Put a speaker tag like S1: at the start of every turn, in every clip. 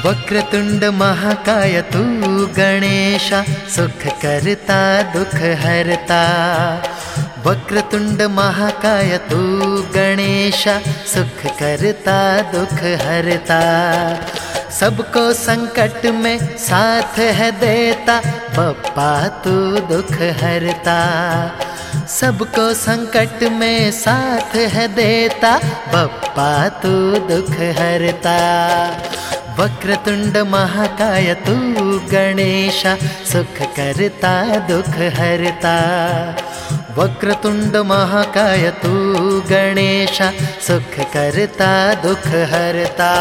S1: वक्रतुंड महाकाय तू गणेशा, सुख करता दुख हरता। वक्रतुंड महाकाय तू गणेशा, सुख करता दुख हरता। सबको संकट में साथ है देता, बप्पा तू दुख हरता। सबको संकट में साथ है देता, बप्पा तू दुख हरता। वक्रतुंड महाकाय तू गणेशा, सुख करता दुख हरता। वक्रतुंड महाकाय तू गणेशा, सुख करता दुख हरता।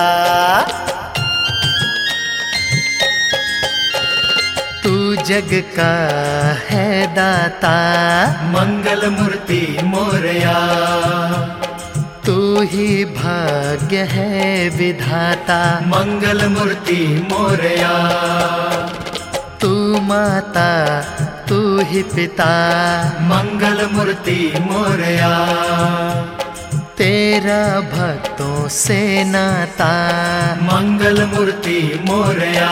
S1: तू जग का है दाता,
S2: मंगल मूर्ति मोरया।
S1: तू ही भाग्य है विधाता,
S2: मंगल मूर्ति मोरया।
S1: तू माता तू ही पिता,
S2: मंगल मूर्ति मोरया।
S1: तेरा भक्तों से नाता,
S2: मंगल मूर्ति मोरया।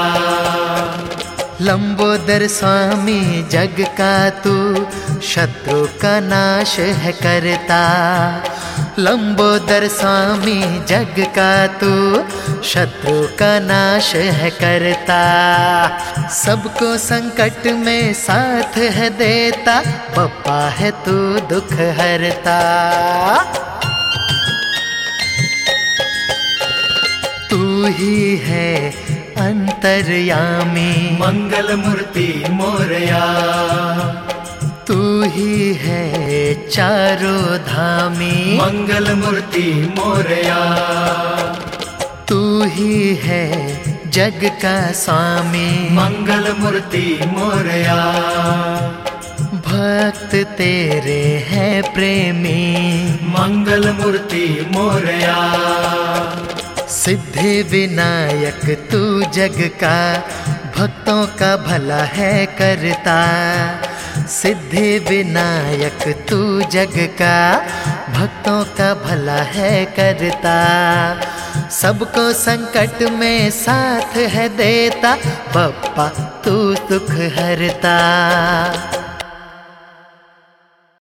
S1: लंबोदर स्वामी जग का तू, शत्रु का नाश है करता। लंबोदर स्वामी जग का तू, शत्रु का नाश है करता। सबको संकट में साथ है देता, बप्पा है तू दुख हरता। तू ही है अंतर्यामी,
S2: मंगल मूर्ति मोरया।
S1: तू ही है चारों धामी,
S2: मंगल मूर्ति मोरया।
S1: तू ही है जग का स्वामी,
S2: मंगल मूर्ति मोरया।
S1: भक्त तेरे है प्रेमी,
S2: मंगल मूर्ति मोरया।
S1: सिद्धि विनायक तू जग का, भक्तों का भला है करता। सिद्धि विनायक तू जग का, भक्तों का भला है करता। सबको संकट में साथ है देता, बप्पा तू दुख हरता।